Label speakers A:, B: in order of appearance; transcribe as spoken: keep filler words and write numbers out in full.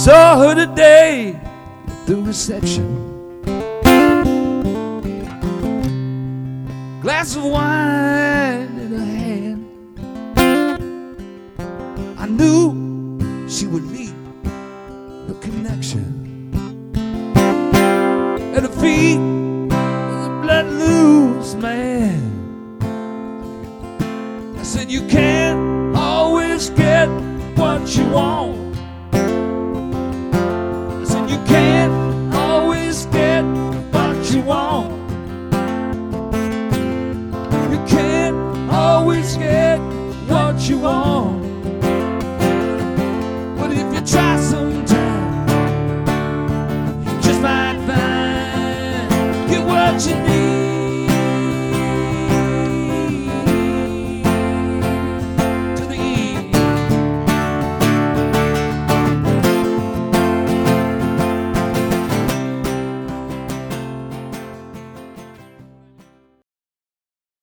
A: Saw her today at the reception. Glass of wine in her hand. I knew she would meet the connection. At her feet was a blood loose man. I said, you can't always get what you want.